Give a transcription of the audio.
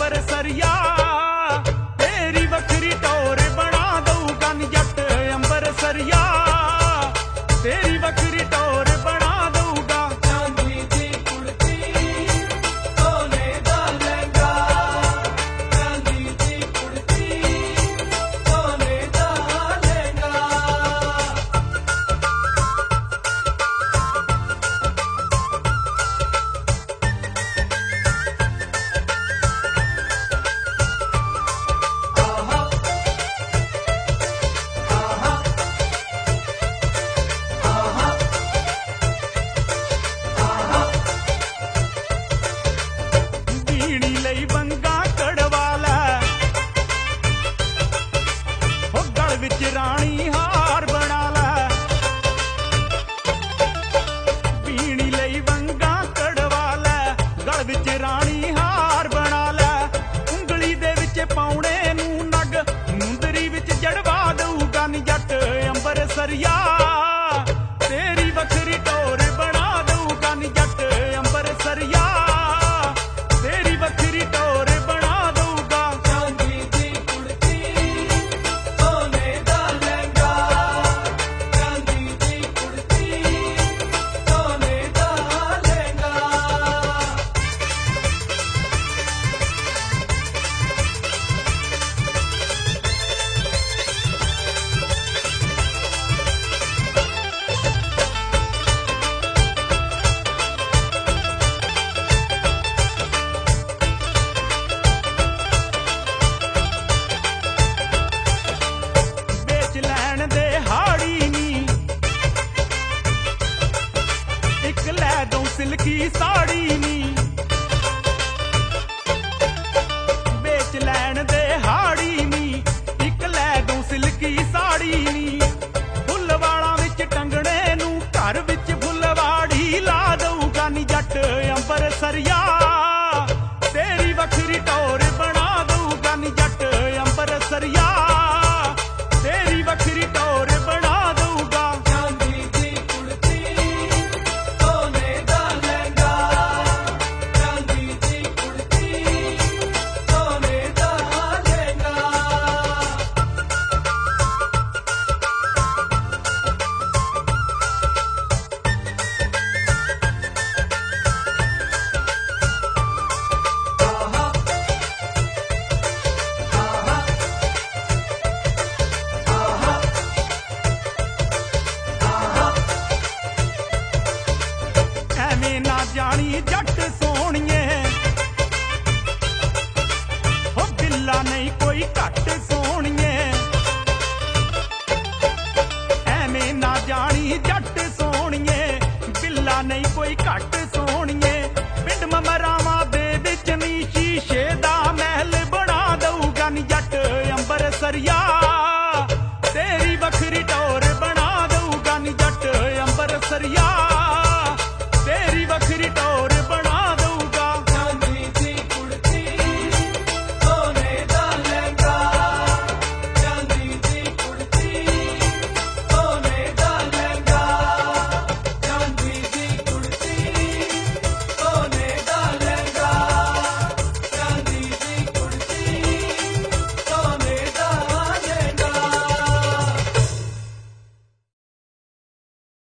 ਅੰਬਰਸਰੀਆ ਤੇਰੀ ਵੱਖਰੀ ਟੌਰ ਬਣਾ ਦਊਗਾ ਨੀ ਜੱਟ ਅੰਬਰਸਰੀਆ ਤੇਰੀ ਵੱਖਰੀ ਟੌਰ ਬਣਾ ਦਊਗਾ। ਚਾਂਦੀ ਦੀ ਕੁੜਤੀ ਸੋਨੇ ਦਾ ਲਹਿੰਗਾ, ਚਾਂਦੀ ਦੀ ਕੁੜਤੀ ਸੋਨੇ ਦਾ ਲਹਿੰਗਾ। ਬੀੜੀ ਲਈ ਬੰਗਾ ਕੜਵਾ ਲੈ ਹੋ ਗਲ ਵਿੱਚ ਰਾਣੀ ਹਾਰ ਬਣਾ ਲੈ। ਬੀੜੀ ਲਈ ਬੰਗਾ ਕੜਵਾ ਲੈ ਗਲ ਵਿੱਚ ਰਾਣੀ ਹਾਰ ਬਣਾ ਲੈ। ਉਂਗਲੀ ਦੇ ਵਿੱਚ ਪਾਉਣੇ ਨੂੰ ਨਗ ਮੁੰਦਰੀ ਵਿੱਚ ਜੜਵਾ ਦਊਗਾ ਨੀ ਜੱਟ ਅੰਬਰਸਰੀਆ ਤੇਰੀ ਵੱਖਰੀ ਟੌਰ ਬਣਾ ਦਊਗਾ ਨੀ ਜੱਟ ਅੰਬਰਸਰੀਆ ਤੇਰੀ ਵੱਖਰੀ ਟੌਰ ਬਣਾ ਦਊਗਾ। ਚਾਂਦੀ ਦੀ ਕੁੜਤੀ ਸੋਨੇ ਦਾ ਲਹਿੰਗਾ, ਚਾਂਦੀ ਦੀ ਕੁੜਤੀ ਸੋਨੇ ਦਾ ਲਹਿੰਗਾ। ਵੇਚ ਲੈਣ ਦੇ ਹਾੜੀ ਨੀ ਇੱਕ ਲੈ ਦਊ ਸਿਲਕੀ ਸਾੜੀ ਨੀ। ਵੇਚ ਲੈਣ ਦੇ ਹਾੜੀ ਨੀ ਇੱਕ ਲੈ ਦਊ ਸਿਲਕੀ ਸਾੜੀ ਨੀ। ਫੁੱਲਵਾੜਾਂ ਵਿੱਚ ਟੰਗਣੇ ਨੂੰ ਘਰ ਵਿੱਚ ਫੁੱਲਵਾੜੀ ਲਾ ਦਊਗਾ ਨੀ ਜੱਟ ਅੰਬਰਸਰੀਆ ਤੇਰੀ ਵੱਖਰੀ ਟੌਰ ਬਣਾ ਦਊਗਾ ਨੀ ਜੱਟ ਅੰਬਰਸਰੀਆ ਤੇਰੀ ਵੱਖਰੀ ਟੌਰ ਬਣਾ ਦਊਗਾ। ਚਾਂਦੀ ਦੀ ਕੁੜਤੀ ਸੋਨੇ ਦਾ ਲਹਿੰਗਾ, ਚਾਂਦੀ ਦੀ ਕੁੜਤੀ ਸੋਨੇ ਦਾ ਲਹਿੰਗਾ। ਐਵੇਂ ਨਾ ਜਾਣੀ ਜੱਟ ਸੋਹਣੀਏ ਹੋ ਬਿੱਲਾ ਨਹੀਂ ਕੋਈ ਘੱਟ